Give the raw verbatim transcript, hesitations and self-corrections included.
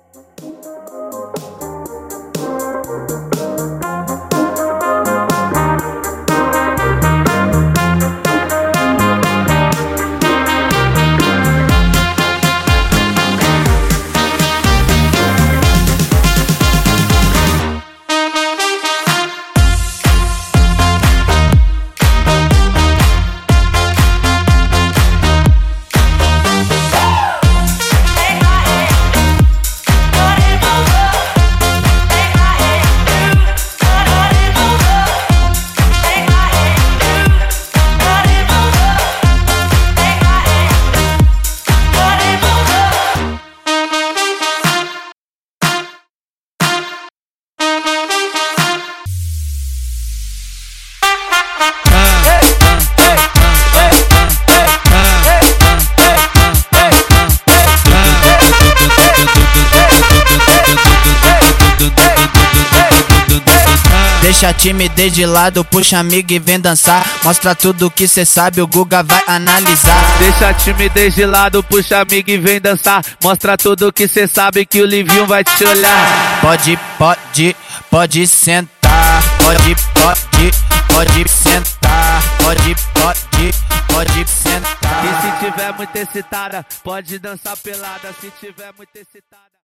Deixa a timidez de lado, puxa amigo e vem dançar. Mostra tudo que cê sabe, o Guga vai analisar. Deixa a timidez de lado, puxa amigo e vem dançar. Mostra tudo que cê sabe, que o Livinho vai te olhar. Pode, pode, pode sentar. Pode, pode, pode sentar. Pode, pode, pode sentar. E se tiver muito excitada, pode dançar pelada. Se tiver muito excitada